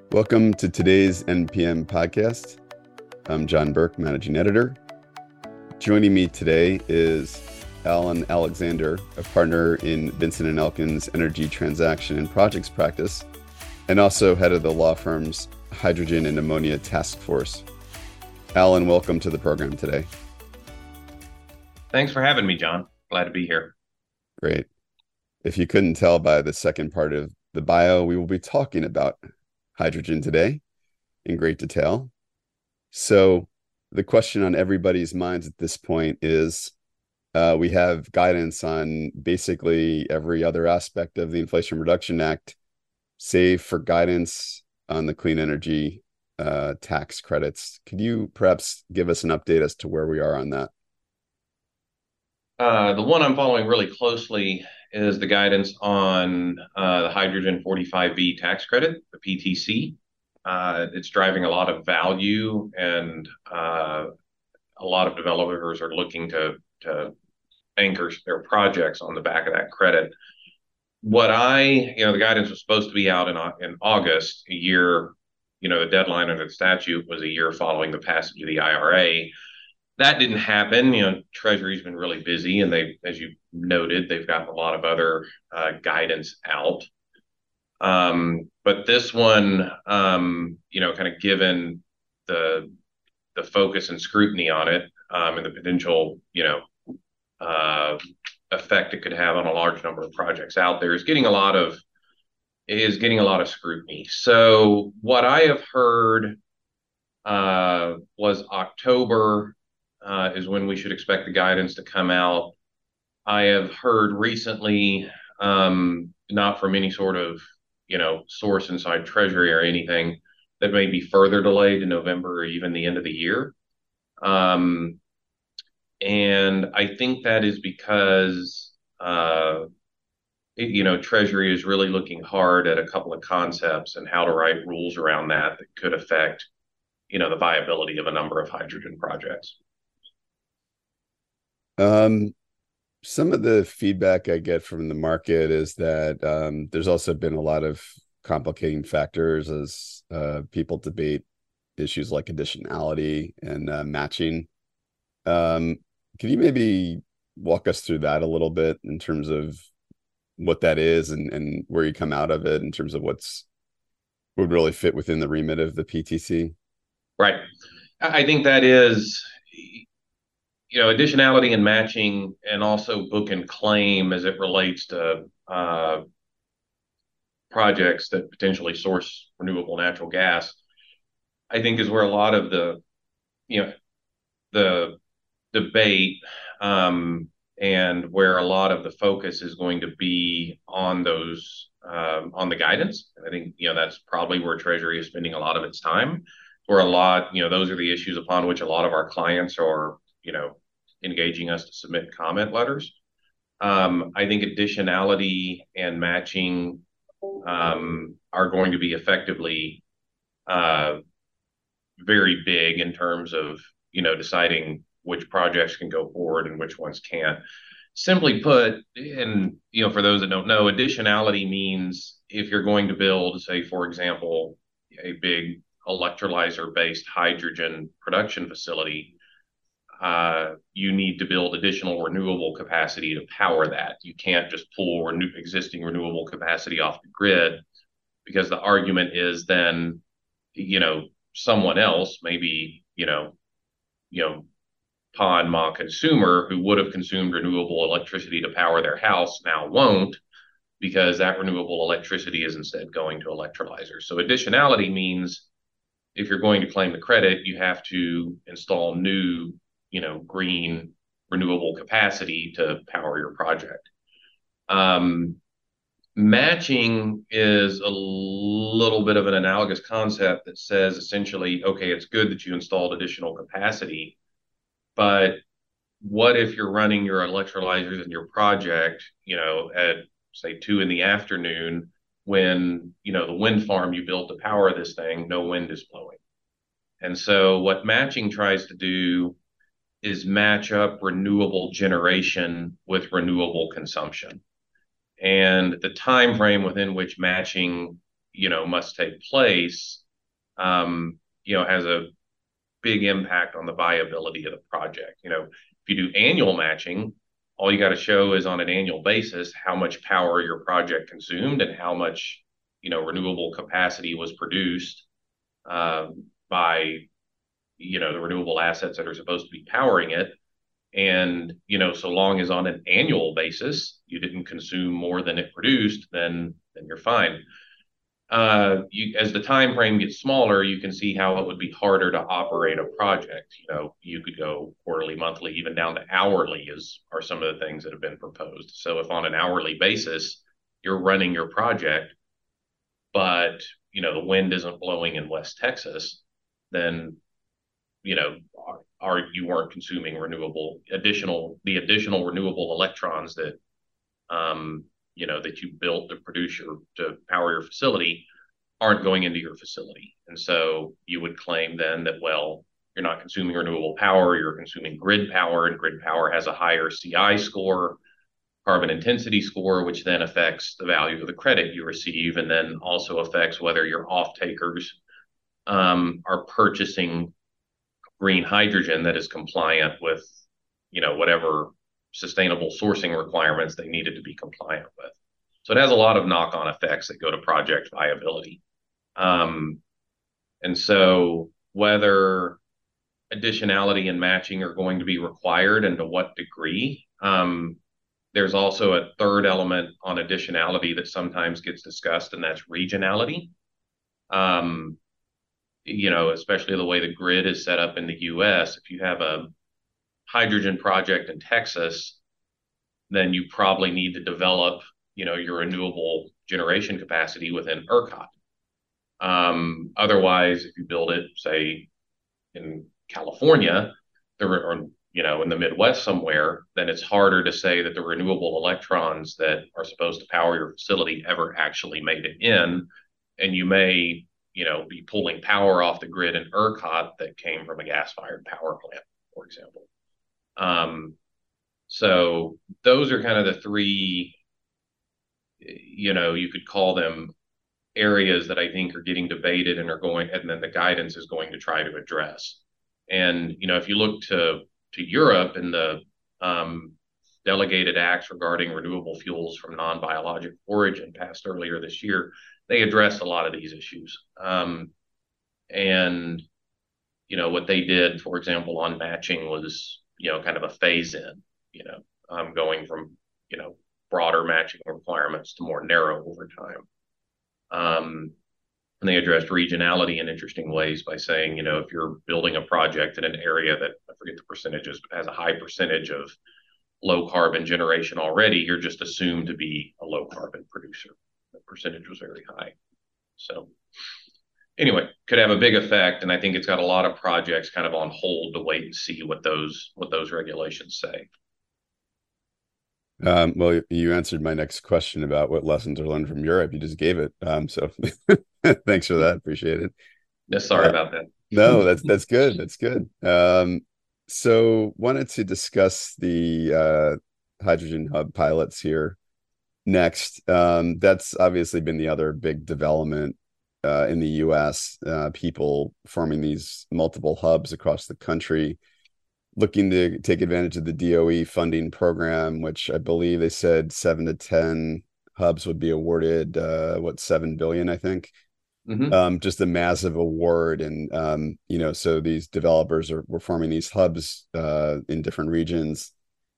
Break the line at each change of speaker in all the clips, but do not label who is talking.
Welcome to today's NPM podcast. I'm John Burke, managing editor. Joining me today is Alan Alexander, a partner in Vincent & Elkins Energy Transaction and Projects practice, and also head of the law firm's Hydrogen and Ammonia Task Force. Alan, welcome to the program today.
Thanks for having me, John. Glad to be here.
Great. If you couldn't tell by the second part of the bio, we will be talking about hydrogen today in great detail. So the question on everybody's minds at this point is, we have guidance on basically every other aspect of the Inflation Reduction Act, save for guidance on the clean energy tax credits. Could you perhaps give us an update as to where we are on that?
The one I'm following really closely is the guidance on the hydrogen 45V tax credit, the PTC. It's driving a lot of value, and a lot of developers are looking to anchor their projects on the back of that credit. The guidance was supposed to be out in August, a year, the deadline under the statute was a year following the passage of the IRA. That didn't happen. Treasury's been really busy, and as you noted, they've got a lot of other guidance out. But this one, kind of given the focus and scrutiny on it, and the potential, effect it could have on a large number of projects out there, is getting a lot of scrutiny. So what I have heard was October is when we should expect the guidance to come out. I have heard recently, not from any sort of, source inside Treasury or anything, that may be further delayed to November or even the end of the year. And I think that is because, Treasury is really looking hard at a couple of concepts and how to write rules around that could affect, the viability of a number of hydrogen projects.
Some of the feedback I get from the market is that there's also been a lot of complicating factors as people debate issues like additionality and matching. Can you maybe walk us through that a little bit in terms of what that is and where you come out of it in terms of would really fit within the remit of the PTC?
Right. I think that is, additionality and matching, and also book and claim as it relates to projects that potentially source renewable natural gas, I think is where a lot of the debate, and where a lot of the focus is going to be on on the guidance. I think, that's probably where Treasury is spending a lot of its time, where those are the issues upon which a lot of our clients are, engaging us to submit comment letters. I think additionality and matching are going to be effectively very big in terms of, deciding which projects can go forward and which ones can't. Simply put, and, for those that don't know, additionality means if you're going to build, say, for example, a big electrolyzer-based hydrogen production facility, you need to build additional renewable capacity to power that. You can't just pull existing renewable capacity off the grid, because the argument is then, someone else, maybe, Pa and Ma consumer who would have consumed renewable electricity to power their house now won't, because that renewable electricity is instead going to electrolyzers. So additionality means if you're going to claim the credit, you have to install new, green renewable capacity to power your project. Matching is a little bit of an analogous concept that says essentially, okay, it's good that you installed additional capacity, but what if you're running your electrolyzers in your project, at say 2 in the afternoon, when, the wind farm you built to power this thing, no wind is blowing. And so what matching tries to do is match up renewable generation with renewable consumption. And the time frame within which matching, must take place, has a big impact on the viability of the project. If you do annual matching, all you got to show is on an annual basis how much power your project consumed and how much, renewable capacity was produced by, the renewable assets that are supposed to be powering it. And, so long as on an annual basis you didn't consume more than it produced, then you're fine. As the time frame gets smaller, you can see how it would be harder to operate a project. You could go quarterly, monthly, even down to hourly are some of the things that have been proposed. So if on an hourly basis you're running your project, but the wind isn't blowing in West Texas, then you weren't consuming the additional renewable electrons that that you built to power your facility aren't going into your facility. And so you would claim then that, well, you're not consuming renewable power, you're consuming grid power, and grid power has a higher CI score, carbon intensity score, which then affects the value of the credit you receive, and then also affects whether your off takers are purchasing green hydrogen that is compliant with, whatever sustainable sourcing requirements they needed to be compliant with. So it has a lot of knock-on effects that go to project viability. And so whether additionality and matching are going to be required and to what degree, there's also a third element on additionality that sometimes gets discussed, and that's regionality. Especially the way the grid is set up in the US, if you have a hydrogen project in Texas, then you probably need to develop, your renewable generation capacity within ERCOT. Otherwise, if you build it, say, in California, or in the Midwest somewhere, then it's harder to say that the renewable electrons that are supposed to power your facility ever actually made it in, and you may be pulling power off the grid in ERCOT that came from a gas-fired power plant, for example. So those are kind of the three, you could call them areas that I think are getting debated and then the guidance is going to try to address. And, if you look to Europe and the delegated acts regarding renewable fuels from non-biologic origin passed earlier this year, they addressed a lot of these issues. And, what they did, for example, on matching was, kind of a phase in, going from, broader matching requirements to more narrow over time. And they addressed regionality in interesting ways by saying, if you're building a project in an area that, I forget the percentages, but has a high percentage of low carbon generation already, you're just assumed to be a low carbon producer. The percentage was very high. So anyway, could have a big effect. And I think it's got a lot of projects kind of on hold to wait and see what those regulations say.
Well, you answered my next question about what lessons are learned from Europe. You just gave it. So thanks for that. Appreciate it.
Yeah, sorry about that.
No, that's good. That's good. So wanted to discuss the hydrogen hub pilots here next. That's obviously been the other big development in the US, people forming these multiple hubs across the country, looking to take advantage of the DOE funding program, which I believe they said 7 to 10 hubs would be awarded, $7 billion, I think.
Mm-hmm.
Just a massive award. And, so these developers were forming these hubs in different regions.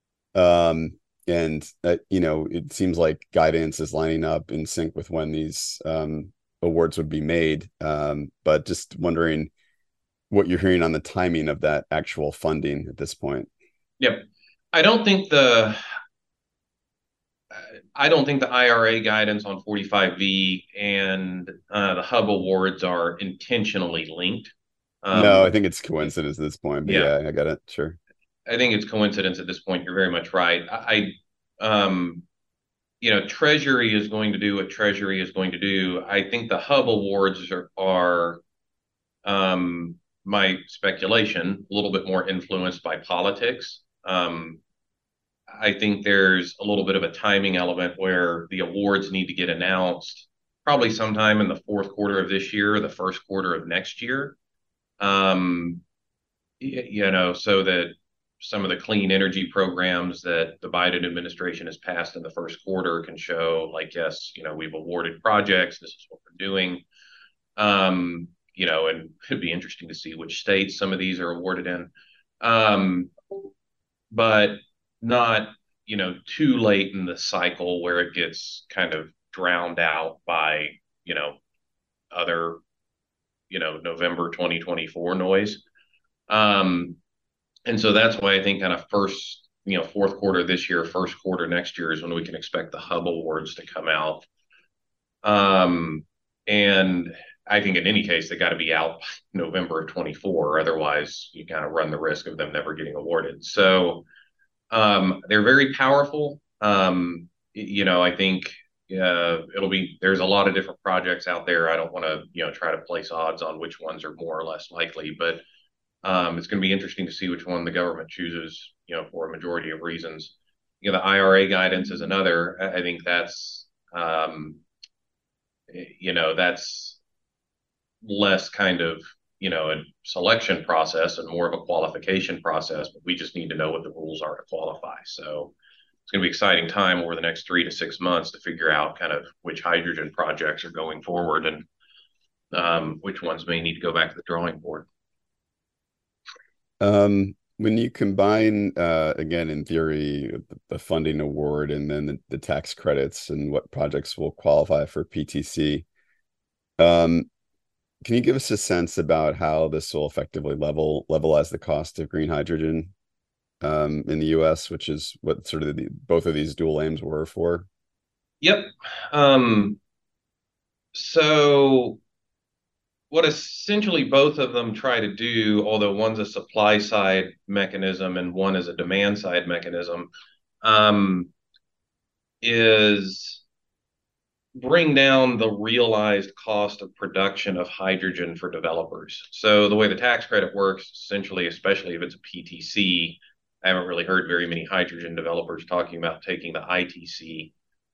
And it seems like guidance is lining up in sync with when these awards would be made. But just wondering what you're hearing on the timing of that actual funding at this point.
Yep. I don't think the IRA guidance on 45V and the hub awards are intentionally linked.
No, I think it's coincidence at this point, but yeah, I got it. Sure.
I think it's coincidence at this point. You're very much right. Treasury is going to do what Treasury is going to do. I think the hub awards are my speculation, a little bit more influenced by politics. I think there's a little bit of a timing element where the awards need to get announced probably sometime in the fourth quarter of this year, or the first quarter of next year. Um, so that some of the clean energy programs that the Biden administration has passed in the first quarter can show, like, yes, we've awarded projects. This is what we're doing. And it'd be interesting to see which states some of these are awarded in. Um, but not, too late in the cycle where it gets kind of drowned out by, other, November 2024 noise. Um, and so that's why I think kind of fourth quarter this year, first quarter next year is when we can expect the Hub Awards to come out. And I think in any case, they got to be out by November of 24. Otherwise, you kind of run the risk of them never getting awarded. So they're very powerful. I think there's a lot of different projects out there. I don't want to, try to place odds on which ones are more or less likely, but it's going to be interesting to see which one the government chooses, for a majority of reasons. The IRA guidance is another. I think that's less kind of, a selection process and more of a qualification process, but we just need to know what the rules are to qualify. So it's going to be an exciting time over the next 3 to 6 months to figure out kind of which hydrogen projects are going forward and which ones may need to go back to the drawing board.
When you combine, again, in theory, the funding award and then the tax credits and what projects will qualify for PTC, can you give us a sense about how this will effectively levelize the cost of green hydrogen in the U.S., which is what sort of both of these dual aims were for?
Yep. So what essentially both of them try to do, although one's a supply side mechanism and one is a demand side mechanism, is bring down the realized cost of production of hydrogen for developers. So the way the tax credit works, essentially, especially if it's a PTC, I haven't really heard very many hydrogen developers talking about taking the ITC.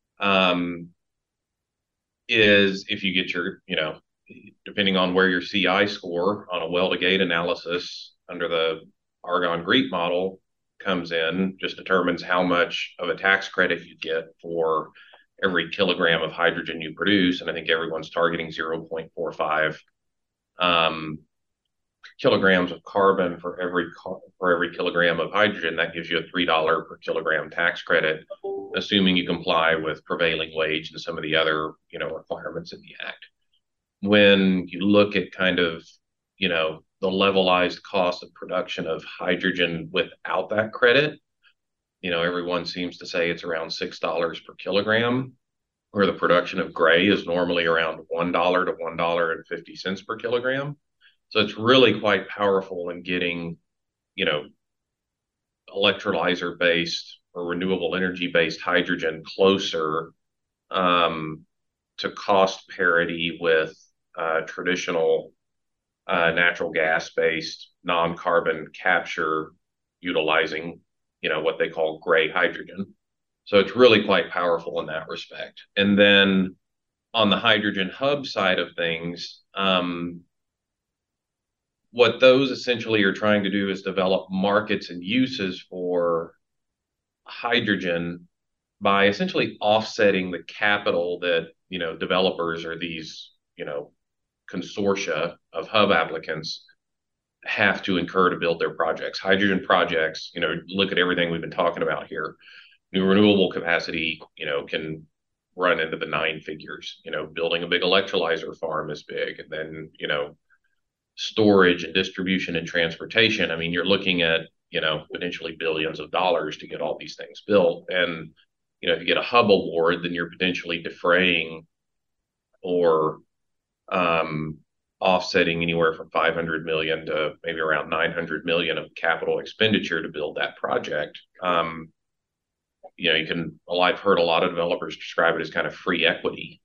Is if you get your, depending on where your CI score on a well to gate analysis under the Argonne GREET model comes in, just determines how much of a tax credit you get for every kilogram of hydrogen you produce. And I think everyone's targeting 0.45 kilograms of carbon for every kilogram of hydrogen. That gives you a $3 per kilogram tax credit, assuming you comply with prevailing wage and some of the other, requirements in the act. When you look at kind of, the levelized cost of production of hydrogen without that credit, everyone seems to say it's around $6 per kilogram, where the production of gray is normally around $1 to $1.50 per kilogram. So it's really quite powerful in getting, electrolyzer based or renewable energy based hydrogen closer to cost parity with traditional natural gas based non carbon capture utilizing, what they call gray hydrogen. So it's really quite powerful in that respect. And then on the hydrogen hub side of things, what those essentially are trying to do is develop markets and uses for hydrogen by essentially offsetting the capital that, developers or these, consortia of hub applicants have to incur to build their projects. Hydrogen projects, look at everything we've been talking about here. New renewable capacity, can run into the nine figures. Building a big electrolyzer farm is big. And then, storage and distribution and transportation. I mean, you're looking at, potentially billions of dollars to get all these things built. And, if you get a hub award, then you're potentially defraying or offsetting anywhere from 500 million to maybe around 900 million of capital expenditure to build that project. I've heard a lot of developers describe it as kind of free equity.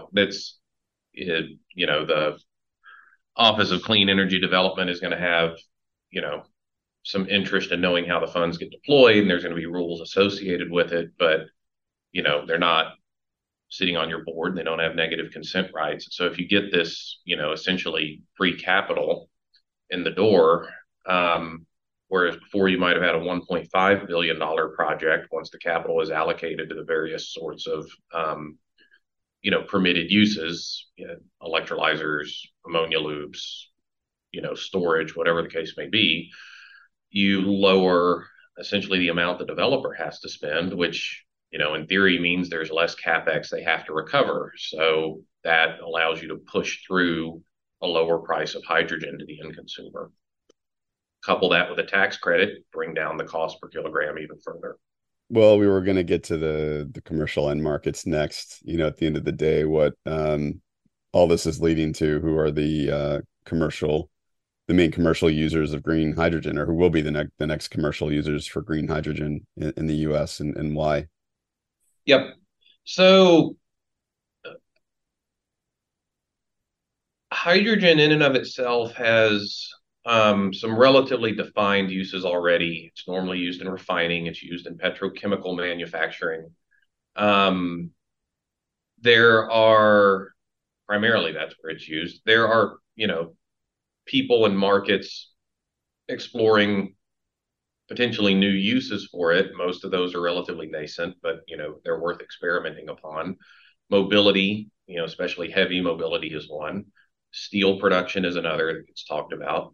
The Office of Clean Energy Development is going to have, some interest in knowing how the funds get deployed, and there's going to be rules associated with it, but they're not sitting on your board. They don't have negative consent rights. So if you get this, essentially free capital in the door, whereas before you might have had a $1.5 billion project, once the capital is allocated to the various sorts of permitted uses, electrolyzers, ammonia loops, storage, whatever the case may be, you lower essentially the amount the developer has to spend, which, in theory means there's less capex they have to recover. So that allows you to push through a lower price of hydrogen to the end consumer. Couple that with a tax credit, bring down the cost per kilogram even further.
Well, we were going to get to the commercial end markets next. At the end of the day, what all this is leading to, who are the main commercial users of green hydrogen, or who will be the next commercial users for green hydrogen in the US, and why?
Yep. So hydrogen in and of itself has some relatively defined uses already. It's normally used in refining. It's used in petrochemical manufacturing. There are primarily that's where it's used. There are, people and markets exploring potentially new uses for it. Most of those are relatively nascent, but they're worth experimenting upon. Mobility, especially heavy mobility is one. Steel production is another that gets talked about.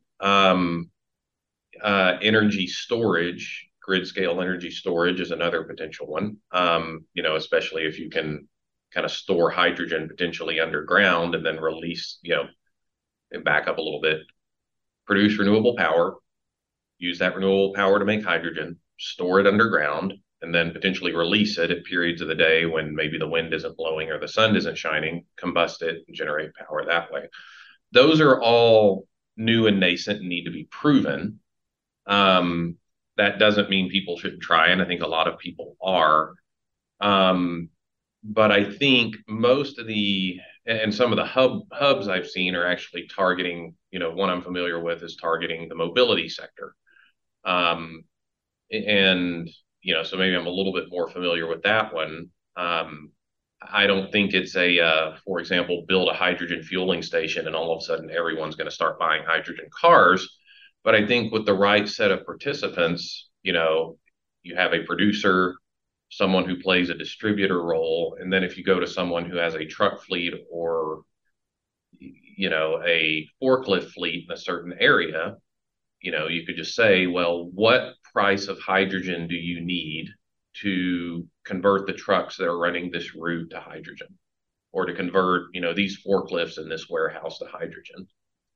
Energy storage, grid scale energy storage is another potential one. Especially if you can kind of store hydrogen potentially underground and then release, and back up a little bit, produce renewable power, use that renewable power to make hydrogen, store it underground, and then potentially release it at periods of the day when maybe the wind isn't blowing or the sun isn't shining, combust it and generate power that way. Those are all new and nascent and need to be proven. That doesn't mean people shouldn't try, and I think a lot of people are. But I think most of some of the hubs I've seen are actually targeting, one I'm familiar with is targeting the mobility sector. And, so maybe I'm a little bit more familiar with that one. I don't think it's for example, build a hydrogen fueling station and all of a sudden everyone's going to start buying hydrogen cars. But I think with the right set of participants, you have a producer, someone who plays a distributor role, and then if you go to someone who has a truck fleet or a forklift fleet in a certain area, you could just say, well, what price of hydrogen do you need to convert the trucks that are running this route to hydrogen, or to convert these forklifts in this warehouse to hydrogen?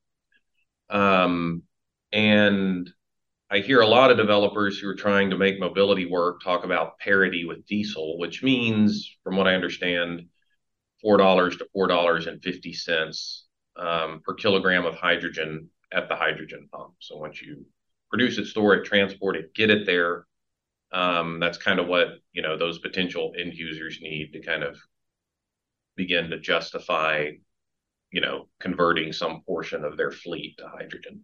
And I hear a lot of developers who are trying to make mobility work talk about parity with diesel, which means, from what I understand, $4 to $4.50 per kilogram of hydrogen at the hydrogen pump. So once you produce it, store it, transport it, get it there, that's kind of what those potential end users need to kind of begin to justify converting some portion of their fleet to hydrogen.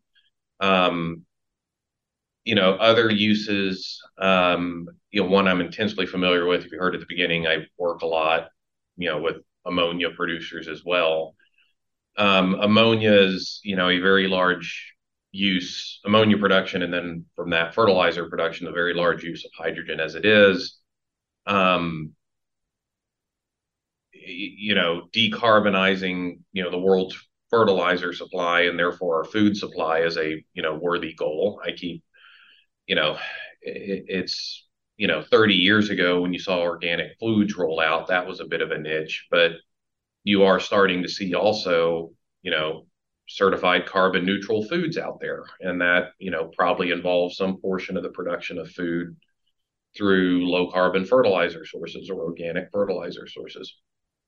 Other uses, one I'm intensely familiar with, if you heard at the beginning, I work a lot, with ammonia producers as well. Ammonia is, a very large use, ammonia production, and then from that fertilizer production, a very large use of hydrogen as it is. Decarbonizing, the world's fertilizer supply and therefore our food supply is a, worthy goal. I keep, it's, 30 years ago when you saw organic foods roll out, that was a bit of a niche, but you are starting to see also, certified carbon neutral foods out there. And that, probably involves some portion of the production of food through low carbon fertilizer sources or organic fertilizer sources.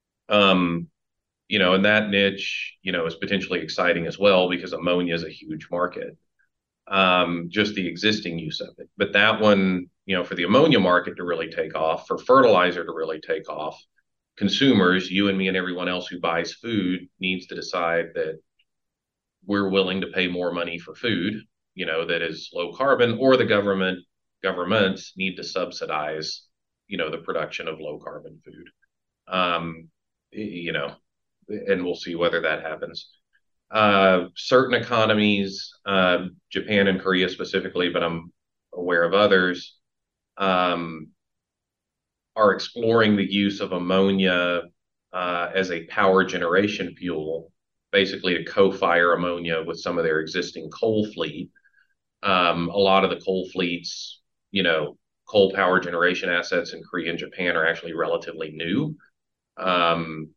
And that niche, is potentially exciting as well because ammonia is a huge market. Just the existing use of it. But that one, for the ammonia market to really take off, for fertilizer to really take off, consumers, you and me and everyone else who buys food, needs to decide that we're willing to pay more money for food, that is low carbon, or the governments need to subsidize, the production of low carbon food. Um, you know, and we'll see whether that happens. Certain economies, Japan and Korea specifically, but I'm aware of others, um, are exploring the use of ammonia as a power generation fuel, basically to co-fire ammonia with some of their existing coal fleet. A lot of the coal fleets, you know, coal power generation assets in Korea and Japan are actually relatively new. Um,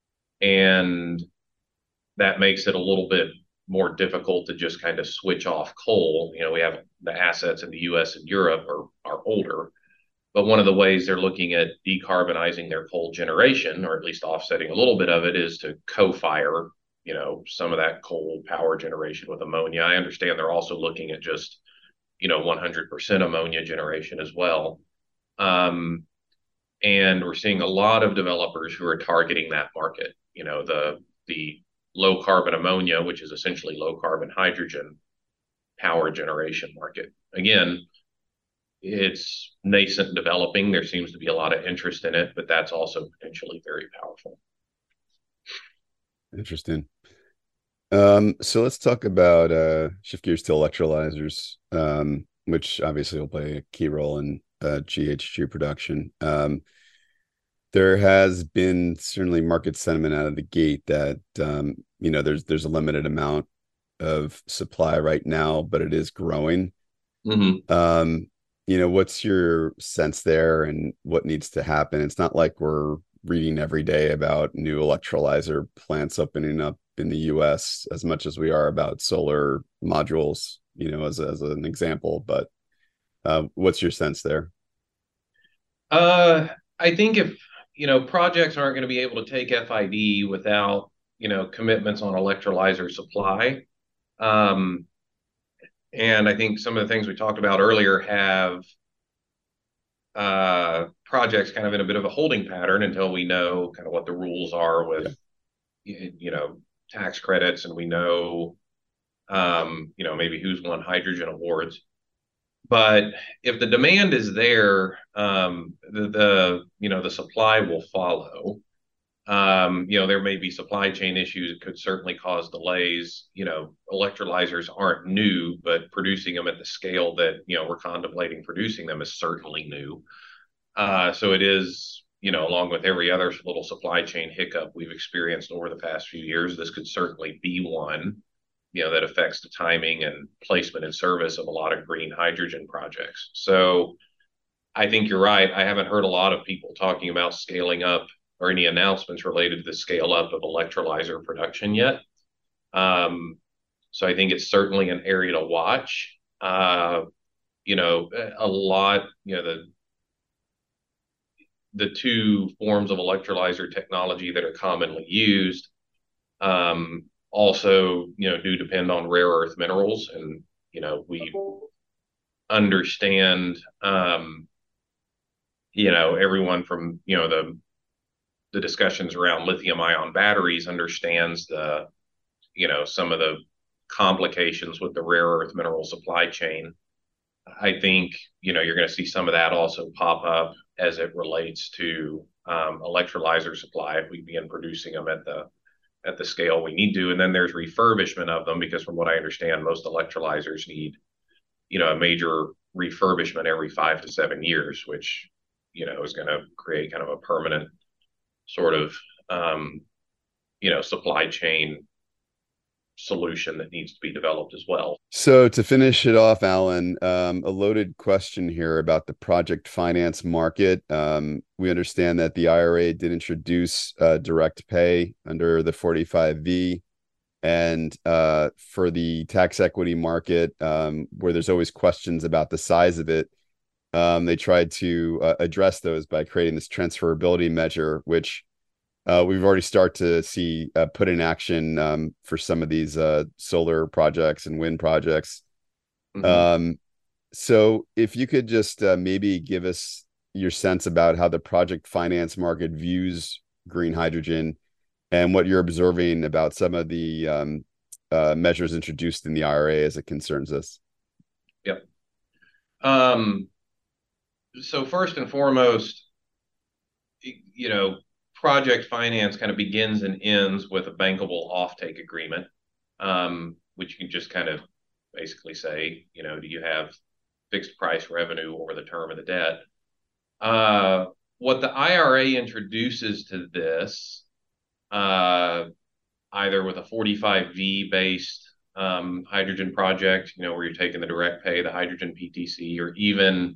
and that makes it a little bit more difficult to just kind of switch off coal. You know, we have the assets in the US and Europe are older, but one of the ways they're looking at decarbonizing their coal generation, or at least offsetting a little bit of it, is to co-fire, you know, some of that coal power generation with ammonia. I understand they're also looking at just, you know, 100% ammonia generation as well. Um, and we're seeing a lot of developers who are targeting that market. You know, the low carbon ammonia, which is essentially low carbon hydrogen power generation market. Again, it's nascent and developing. There seems to be a lot of interest in it, but that's also potentially very powerful.
Interesting. So let's talk about shift gears to electrolyzers, which obviously will play a key role in GHG production. There has been certainly market sentiment out of the gate that there's a limited amount of supply right now, but it is growing.
Mm-hmm.
What's your sense there and what needs to happen? It's not like we're reading every day about new electrolyzer plants opening up in the US as much as we are about solar modules, as an example. But what's your sense there?
Uh, I think if, you know, projects aren't going to be able to take FID without, you know, commitments on electrolyzer supply. Um, and I think some of the things we talked about earlier have projects kind of in a bit of a holding pattern until we know kind of what the rules are with,
Yeah.
you know, tax credits, and we know, you know, maybe who's won hydrogen awards. But if the demand is there, the you know, the supply will follow. You know, there may be supply chain issues that could certainly cause delays. You know, electrolyzers aren't new, but producing them at the scale that, you know, we're contemplating producing them is certainly new. So it is, you know, along with every other little supply chain hiccup we've experienced over the past few years, this could certainly be one, you know, that affects the timing and placement and service of a lot of green hydrogen projects. So I think you're right. I haven't heard a lot of people talking about scaling up or any announcements related to the scale up of electrolyzer production yet. Um, so I think it's certainly an area to watch. You know, a lot, you know, the two forms of electrolyzer technology that are commonly used also, you know, do depend on rare earth minerals. And, you know, we understand, you know, everyone from, you know, the discussions around lithium ion batteries understands the, you know, some of the complications with the rare earth mineral supply chain. I think, you know, you're going to see some of that also pop up as it relates to electrolyzer supply if we begin producing them at the scale we need to. And then there's refurbishment of them, because from what I understand, most electrolyzers need, you know, a major refurbishment every 5 to 7 years, which, you know, is going to create kind of a permanent sort of, um, you know, supply chain solution that needs to be developed as well.
So to finish it off, Alan, a loaded question here about the project finance market. We understand that the IRA did introduce direct pay under the 45V, and for the tax equity market, where there's always questions about the size of it, they tried to address those by creating this transferability measure, which we've already started to see put in action for some of these solar projects and wind projects.
Mm-hmm.
Um, so if you could just maybe give us your sense about how the project finance market views green hydrogen and what you're observing about some of the measures introduced in the IRA as it concerns us.
Yep. So first and foremost, you know, project finance kind of begins and ends with a bankable offtake agreement, which you can just kind of basically say, do you have fixed price revenue over the term of the debt? What the IRA introduces to this, either with a 45V based hydrogen project, where you're taking the direct pay, the hydrogen PTC, or even,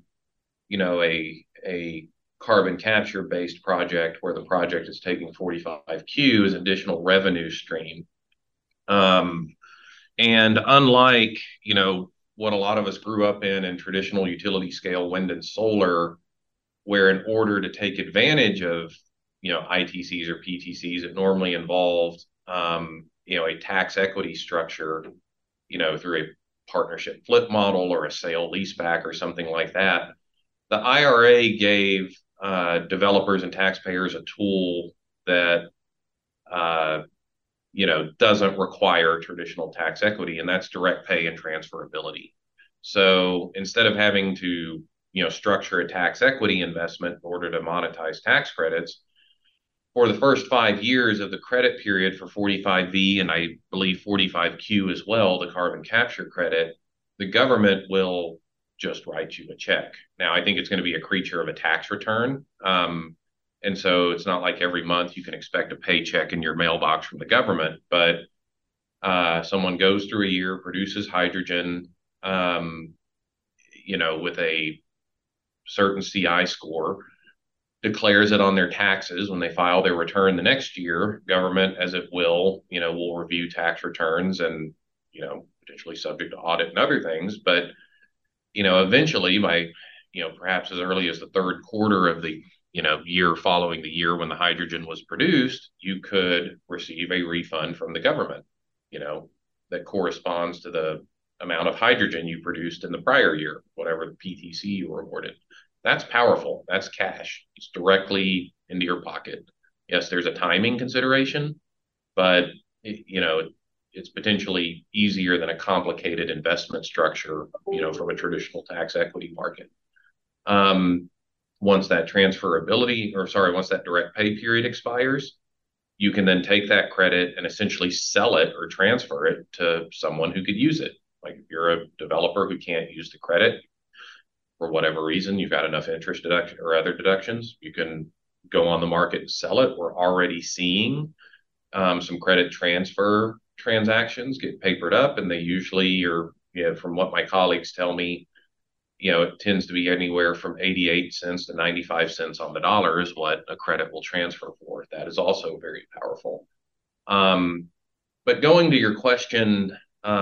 a carbon capture based project where the project is taking 45Q as additional revenue stream. And unlike, what a lot of us grew up in traditional utility scale wind and solar, where in order to take advantage of, ITCs or PTCs, it normally involved, a tax equity structure, through a partnership flip model or a sale leaseback or something like that. The IRA gave developers and taxpayers a tool that doesn't require traditional tax equity, and that's direct pay and transferability. So instead of having to structure a tax equity investment in order to monetize tax credits, for the first 5 years of the credit period for 45V and I believe 45Q as well, the carbon capture credit, the government will just write you a check. Now, I think it's going to be a creature of a tax return. And so it's not like every month you can expect a paycheck in your mailbox from the government, but someone goes through a year, produces hydrogen, with a certain CI score, declares it on their taxes when they file their return the next year. Government, as it will review tax returns and, potentially subject to audit and other things. But, eventually by, perhaps as early as the third quarter of the, year following the year when the hydrogen was produced, you could receive a refund from the government, that corresponds to the amount of hydrogen you produced in the prior year, whatever the PTC you were awarded. That's powerful. That's cash. It's directly into your pocket. Yes, there's a timing consideration, but it's potentially easier than a complicated investment structure, from a traditional tax equity market. Once that once that direct pay period expires, you can then take that credit and essentially sell it or transfer it to someone who could use it. Like if you're a developer who can't use the credit, for whatever reason, you've got enough interest deduction or other deductions, you can go on the market and sell it. We're already seeing some credit transfer transactions get papered up, and they usually are, from what my colleagues tell me, it tends to be anywhere from 88 cents to 95 cents on the dollar is what a credit will transfer for. That is also very powerful. But going to your question,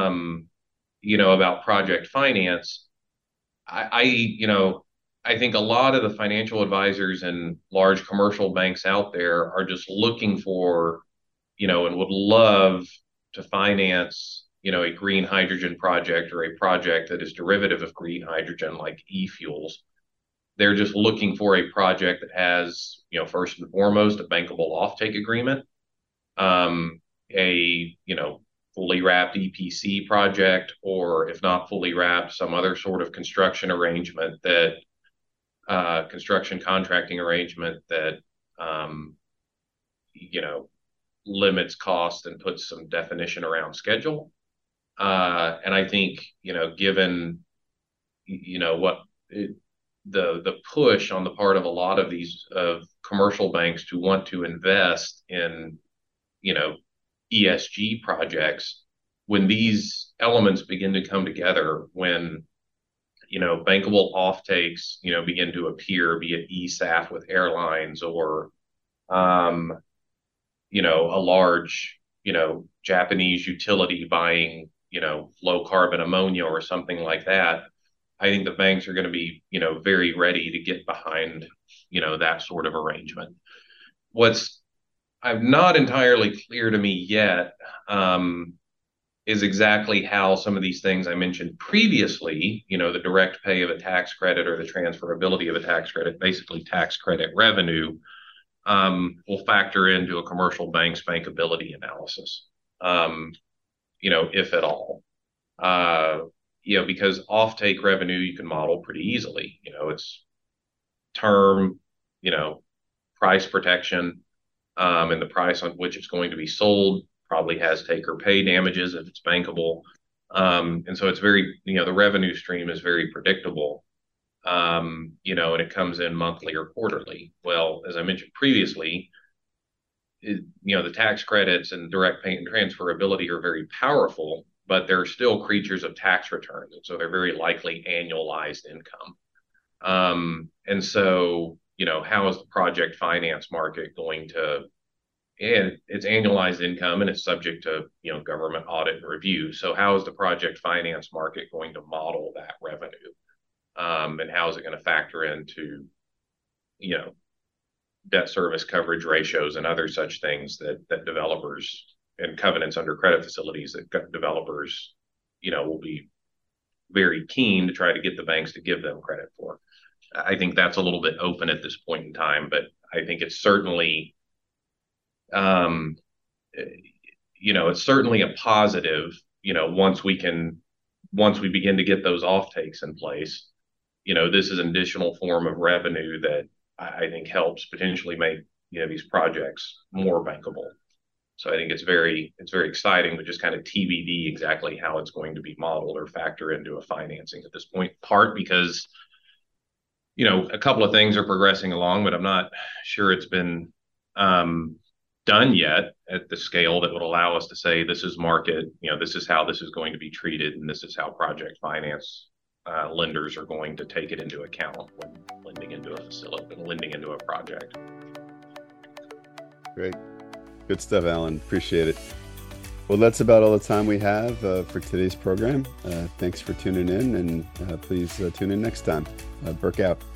about project finance, I think a lot of the financial advisors and large commercial banks out there are just looking for, and would love to finance, a green hydrogen project or a project that is derivative of green hydrogen like e-fuels. They're just looking for a project that has, first and foremost, a bankable offtake agreement, fully wrapped EPC project, or if not fully wrapped, some other sort of construction arrangement that construction contracting arrangement that limits cost and puts some definition around schedule. And I think given the push on the part of a lot of these commercial banks to want to invest in ESG projects, when these elements begin to come together, when bankable offtakes begin to appear, be it ESAF with airlines or a large Japanese utility buying low carbon ammonia or something like that, I think the banks are going to be very ready to get behind that sort of arrangement. What's I'm not entirely clear to me yet is exactly how some of these things I mentioned previously, the direct pay of a tax credit or the transferability of a tax credit, basically tax credit revenue, will factor into a commercial bank's bankability analysis, if at all. Because offtake revenue you can model pretty easily. It's term, price protection. and the price on which it's going to be sold probably has take or pay damages if it's bankable. And so it's very, the revenue stream is very predictable, and it comes in monthly or quarterly. Well, as I mentioned previously, the tax credits and direct pay and transferability are very powerful, but they're still creatures of tax returns. And so they're very likely annualized income. And so, how is the project finance market going to, and it's annualized income and it's subject to, government audit and review. So how is the project finance market going to model that revenue? And how is it going to factor into, debt service coverage ratios and other such things that developers and covenants under credit facilities that developers, will be very keen to try to get the banks to give them credit for. I think that's a little bit open at this point in time, but I think it's certainly, it's certainly a positive, once we begin to get those off takes in place, this is an additional form of revenue that I think helps potentially make, these projects more bankable. So I think it's very exciting, but just kind of TBD exactly how it's going to be modeled or factor into a financing at this point, part because, a couple of things are progressing along, but I'm not sure it's been done yet at the scale that would allow us to say this is market, this is how this is going to be treated, and this is how project finance lenders are going to take it into account when lending into a facility and lending into a project.
Great. Good stuff, Alan. Appreciate it. Well, that's about all the time we have for today's program. Thanks for tuning in, and please tune in next time. Burke out.